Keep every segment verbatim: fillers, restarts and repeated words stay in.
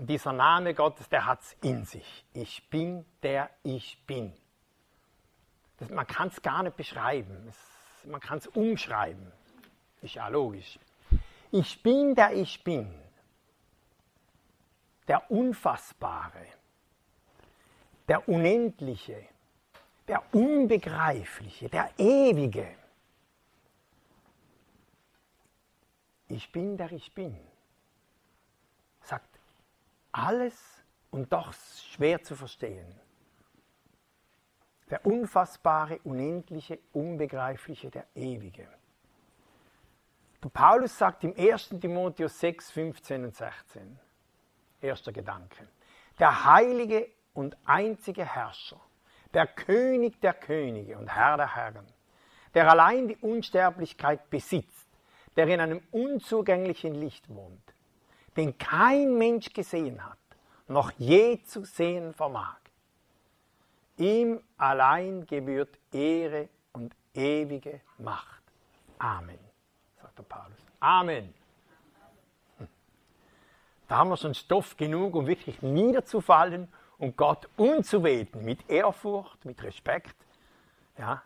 Und dieser Name Gottes, der hat es in sich. Ich bin, der ich bin. Das, man kann es gar nicht beschreiben. Es, man kann es umschreiben. Ist ja logisch. Ich bin, der ich bin. Der Unfassbare. Der Unendliche. Der Unbegreifliche. Der Ewige. Ich bin, der ich bin. Sagt alles und doch schwer zu verstehen. Der Unfassbare, Unendliche, Unbegreifliche, der Ewige. Der Paulus sagt im ersten Timotheus sechs, fünfzehn und sechzehn, erster Gedanke, der heilige und einzige Herrscher, der König der Könige und Herr der Herren, der allein die Unsterblichkeit besitzt, der in einem unzugänglichen Licht wohnt, den kein Mensch gesehen hat, noch je zu sehen vermag. Ihm allein gebührt Ehre und ewige Macht. Amen, sagt der Paulus. Amen. Hm. Da haben wir schon Stoff genug, um wirklich niederzufallen und Gott anzubeten, mit Ehrfurcht, mit Respekt. Ja.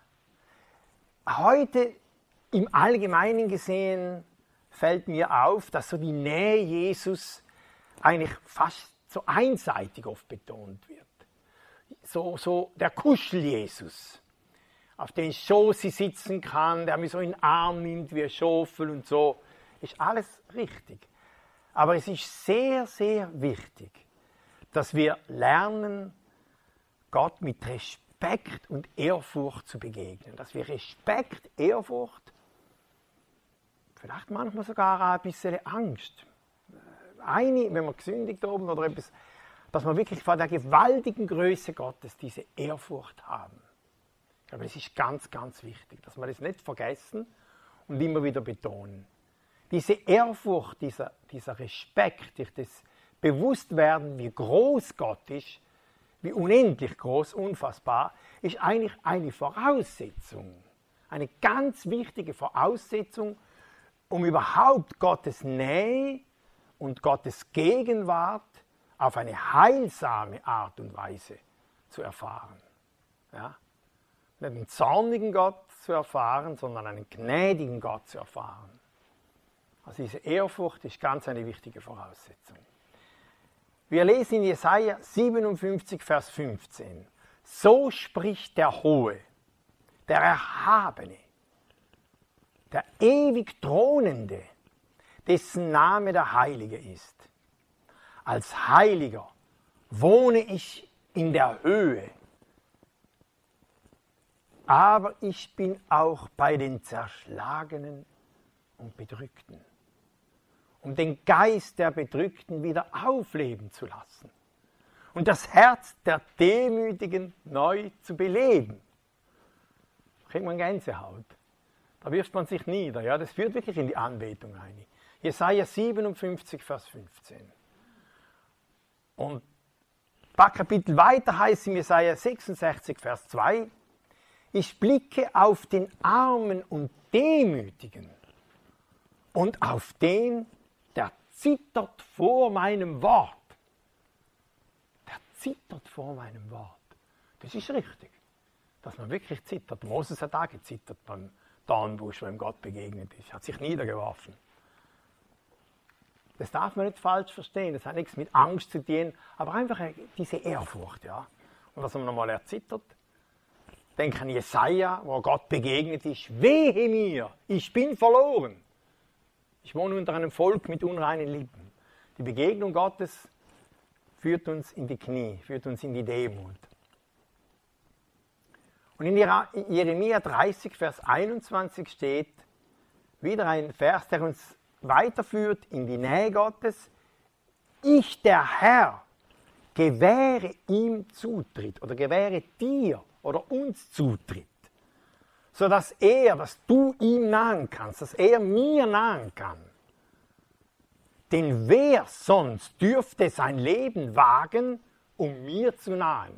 Heute im Allgemeinen gesehen fällt mir auf, dass so die Nähe Jesus eigentlich fast so einseitig oft betont wird. So, so der Kuschel-Jesus, auf den Schoß sie sitzen kann, der mich so in den Arm nimmt wie ein Schofel und so, ist alles richtig. Aber es ist sehr, sehr wichtig, dass wir lernen, Gott mit Respekt und Ehrfurcht zu begegnen. Dass wir Respekt, Ehrfurcht, vielleicht manchmal sogar ein bisschen Angst. Eine, wenn man gesündigt oben oder etwas, dass wir wirklich vor der gewaltigen Größe Gottes diese Ehrfurcht haben. Aber es ist ganz, ganz wichtig, dass wir das nicht vergessen und immer wieder betonen. Diese Ehrfurcht, dieser, dieser Respekt, durch das Bewusstwerden, wie groß Gott ist, wie unendlich groß, unfassbar, ist eigentlich eine Voraussetzung, eine ganz wichtige Voraussetzung, um überhaupt Gottes Nähe und Gottes Gegenwart auf eine heilsame Art und Weise zu erfahren. Ja? Nicht einen zornigen Gott zu erfahren, sondern einen gnädigen Gott zu erfahren. Also diese Ehrfurcht ist ganz eine wichtige Voraussetzung. Wir lesen in Jesaja siebenundfünfzig, Vers fünfzehn. So spricht der Hohe, der Erhabene, der ewig Thronende, dessen Name der Heilige ist. Als Heiliger wohne ich in der Höhe, aber ich bin auch bei den Zerschlagenen und Bedrückten, um den Geist der Bedrückten wieder aufleben zu lassen und das Herz der Demütigen neu zu beleben. Da kriegt man Gänsehaut. Da wirft man sich nieder. Ja? Das führt wirklich in die Anbetung ein. Jesaja siebenundfünfzig, Vers fünfzehn. Und ein paar Kapitel weiter heißt in Jesaja sechsundsechzig, Vers zwei, ich blicke auf den Armen und Demütigen und auf den, der zittert vor meinem Wort. Der zittert vor meinem Wort. Das ist richtig, dass man wirklich zittert. Moses hat auch gezittert beim Dornbusch, wo ihm Gott begegnet ist. Er hat sich niedergeworfen. Das darf man nicht falsch verstehen, das hat nichts mit Angst zu tun, aber einfach diese Ehrfurcht. Ja. Und dass man nochmal erzittert, denk an Jesaja, wo Gott begegnet ist, wehe mir, ich bin verloren. Ich wohne unter einem Volk mit unreinen Lippen. Die Begegnung Gottes führt uns in die Knie, führt uns in die Demut. Und in Jeremia dreißig, Vers einundzwanzig steht wieder ein Vers, der uns weiterführt in die Nähe Gottes. Ich, der Herr, gewähre ihm Zutritt oder gewähre dir oder uns Zutritt, sodass er, dass du ihm nahen kannst, dass er mir nahen kann. Denn wer sonst dürfte sein Leben wagen, um mir zu nahen?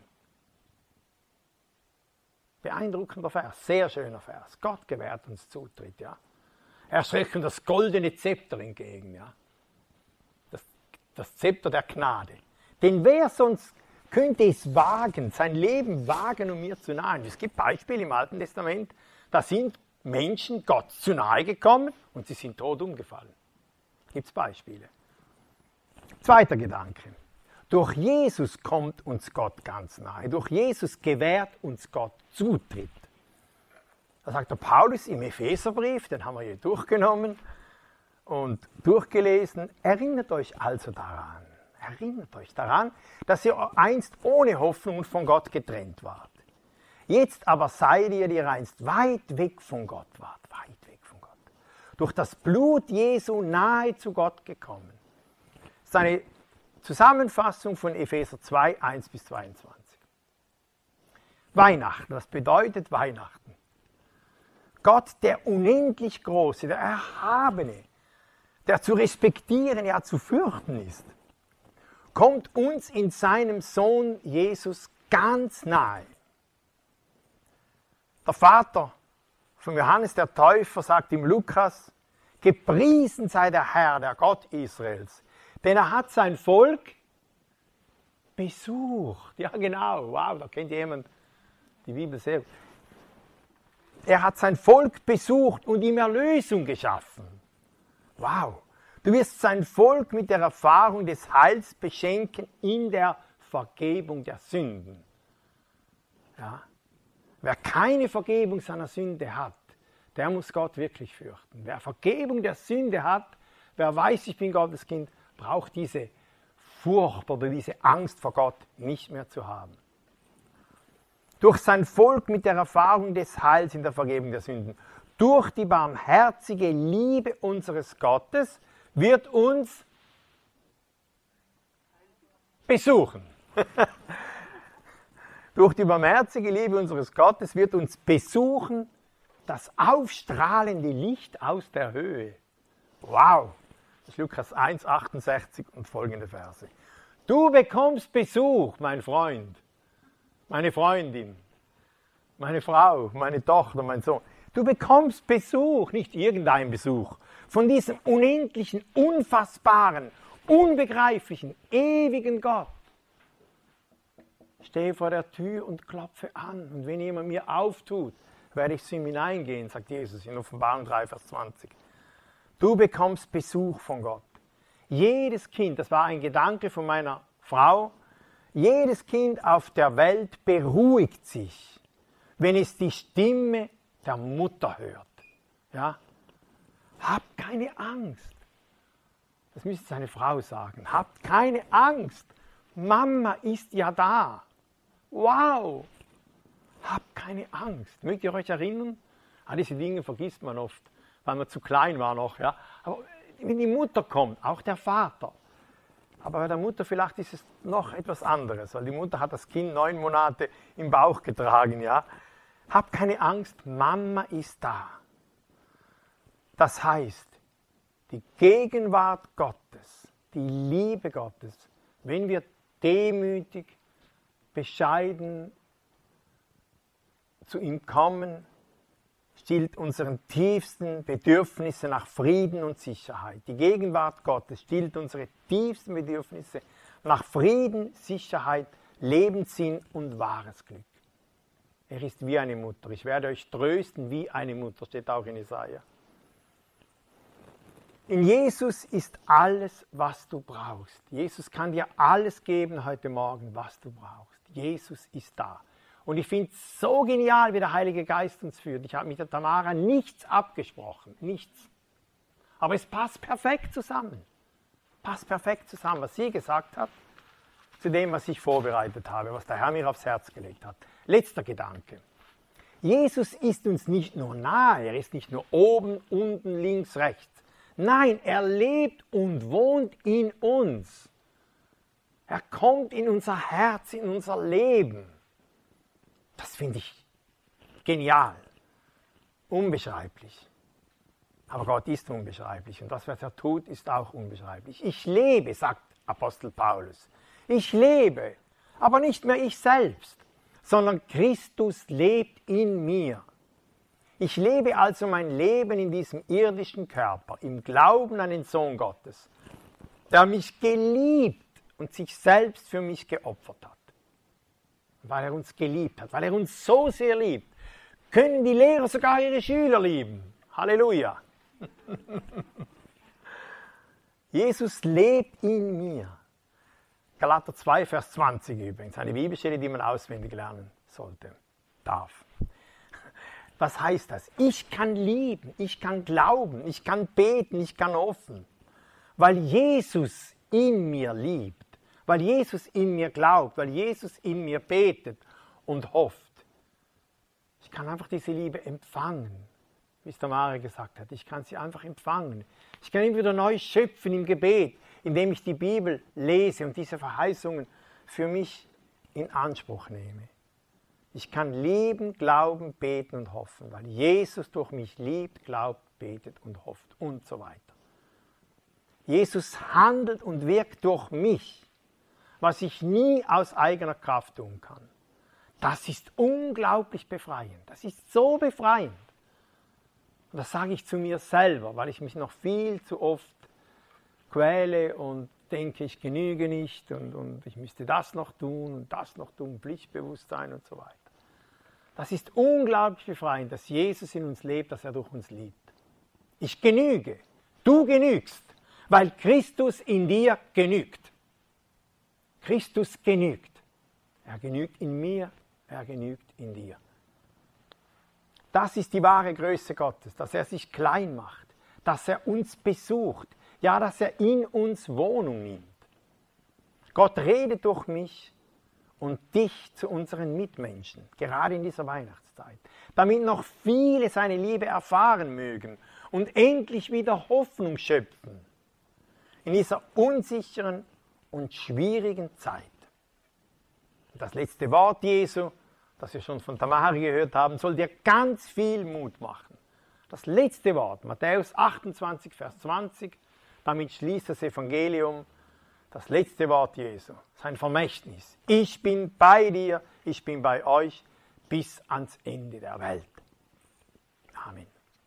Beeindruckender Vers, sehr schöner Vers. Gott gewährt uns Zutritt, ja. Er streckt uns das goldene Zepter entgegen, ja. Das das Zepter der Gnade. Denn wer sonst könnte es wagen, sein Leben wagen, um mir zu nahen? Es gibt Beispiele im Alten Testament, da sind Menschen Gott zu nahe gekommen und sie sind tot umgefallen. Gibt es Beispiele. Zweiter Gedanke. Durch Jesus kommt uns Gott ganz nahe. Durch Jesus gewährt uns Gott Zutritt. Da sagt der Paulus im Epheserbrief, den haben wir hier durchgenommen und durchgelesen. Erinnert euch also daran, erinnert euch daran, dass ihr einst ohne Hoffnung und von Gott getrennt wart. Jetzt aber seid ihr, die ihr einst weit weg von Gott wart, weit weg von Gott. Durch das Blut Jesu nahe zu Gott gekommen. Das ist eine Zusammenfassung von Epheser zwei, eins bis zweiundzwanzig. Weihnachten, das bedeutet Weihnachten. Gott, der unendlich Große, der Erhabene, der zu respektieren, ja zu fürchten ist, kommt uns in seinem Sohn Jesus ganz nahe. Der Vater von Johannes der Täufer sagt im Lukas, gepriesen sei der Herr, der Gott Israels, denn er hat sein Volk besucht. Ja genau, wow, da kennt jemand die Bibel sehr gut. Er hat sein Volk besucht und ihm Erlösung geschaffen. Wow, du wirst sein Volk mit der Erfahrung des Heils beschenken in der Vergebung der Sünden. Ja. Wer keine Vergebung seiner Sünde hat, der muss Gott wirklich fürchten. Wer Vergebung der Sünde hat, wer weiß, ich bin Gottes Kind, braucht diese Furcht oder diese Angst vor Gott nicht mehr zu haben. Durch sein Volk mit der Erfahrung des Heils in der Vergebung der Sünden, durch die barmherzige Liebe unseres Gottes wird uns besuchen. Durch die barmherzige Liebe unseres Gottes wird uns besuchen das aufstrahlende Licht aus der Höhe. Wow! Das ist Lukas eins, achtundsechzig und folgende Verse. Du bekommst Besuch, mein Freund, meine Freundin, meine Frau, meine Tochter, mein Sohn. Du bekommst Besuch, nicht irgendein Besuch, von diesem unendlichen, unfassbaren, unbegreiflichen, ewigen Gott. Ich stehe vor der Tür und klopfe an. Und wenn jemand mir auftut, werde ich zu ihm hineingehen, sagt Jesus in Offenbarung drei, Vers zwanzig. Du bekommst Besuch von Gott. Jedes Kind, das war ein Gedanke von meiner Frau, jedes Kind auf der Welt beruhigt sich, wenn es die Stimme der Mutter hört. Ja? Habt keine Angst. Das müsste seine Frau sagen. Habt keine Angst. Mama ist ja da. Wow. Habt keine Angst. Mögt ihr euch erinnern? An diese Dinge vergisst man oft, weil man zu klein war noch. Ja? Aber wenn die Mutter kommt, auch der Vater. Aber bei der Mutter vielleicht ist es noch etwas anderes, weil die Mutter hat das Kind neun Monate im Bauch getragen. Ja? Habt keine Angst, Mama ist da. Das heißt, die Gegenwart Gottes, die Liebe Gottes, wenn wir demütig, bescheiden zu ihm kommen, stillt unsere tiefsten Bedürfnisse nach Frieden und Sicherheit. Die Gegenwart Gottes stillt unsere tiefsten Bedürfnisse nach Frieden, Sicherheit, Lebenssinn und wahres Glück. Er ist wie eine Mutter. Ich werde euch trösten wie eine Mutter, steht auch in Jesaja. In Jesus ist alles, was du brauchst. Jesus kann dir alles geben heute Morgen, was du brauchst. Jesus ist da. Und ich finde es so genial, wie der Heilige Geist uns führt. Ich habe mit der Tamara nichts abgesprochen, nichts. Aber es passt perfekt zusammen. Passt perfekt zusammen, was sie gesagt hat, zu dem, was ich vorbereitet habe, was der Herr mir aufs Herz gelegt hat. Letzter Gedanke. Jesus ist uns nicht nur nahe, er ist nicht nur oben, unten, links, rechts. Nein, er lebt und wohnt in uns. Er kommt in unser Herz, in unser Leben. Das finde ich genial, unbeschreiblich. Aber Gott ist unbeschreiblich und das, was er tut, ist auch unbeschreiblich. Ich lebe, sagt Apostel Paulus. Ich lebe, aber nicht mehr ich selbst, sondern Christus lebt in mir. Ich lebe also mein Leben in diesem irdischen Körper, im Glauben an den Sohn Gottes, der mich geliebt und sich selbst für mich geopfert hat. Weil er uns geliebt hat, weil er uns so sehr liebt, können die Lehrer sogar ihre Schüler lieben. Halleluja. Jesus lebt in mir. Galater zwei, Vers zwanzig übrigens, eine Bibelstelle, die man auswendig lernen sollte, darf. Was heißt das? Ich kann lieben, ich kann glauben, ich kann beten, ich kann hoffen, weil Jesus in mir liebt, weil Jesus in mir glaubt, weil Jesus in mir betet und hofft. Ich kann einfach diese Liebe empfangen, wie es der Mare gesagt hat. Ich kann sie einfach empfangen. Ich kann immer wieder neu schöpfen im Gebet, indem ich die Bibel lese und diese Verheißungen für mich in Anspruch nehme. Ich kann lieben, glauben, beten und hoffen, weil Jesus durch mich liebt, glaubt, betet und hofft und so weiter. Jesus handelt und wirkt durch mich, was ich nie aus eigener Kraft tun kann. Das ist unglaublich befreiend. Das ist so befreiend. Und das sage ich zu mir selber, weil ich mich noch viel zu oft quäle und denke, ich genüge nicht und, und ich müsste das noch tun und das noch tun, Pflichtbewusstsein und so weiter. Das ist unglaublich befreiend, dass Jesus in uns lebt, dass er durch uns liebt. Ich genüge, du genügst, weil Christus in dir genügt. Christus genügt. Er genügt in mir, er genügt in dir. Das ist die wahre Größe Gottes, dass er sich klein macht, dass er uns besucht, ja, dass er in uns Wohnung nimmt. Gott redet durch mich und dich zu unseren Mitmenschen, gerade in dieser Weihnachtszeit, damit noch viele seine Liebe erfahren mögen und endlich wieder Hoffnung schöpfen in dieser unsicheren und schwierigen Zeit. Das letzte Wort Jesu, das wir schon von Tamari gehört haben, soll dir ganz viel Mut machen. Das letzte Wort, Matthäus achtundzwanzig, Vers zwanzig, damit schließt das Evangelium, das letzte Wort Jesu, sein Vermächtnis. Ich bin bei dir, ich bin bei euch bis ans Ende der Welt. Amen.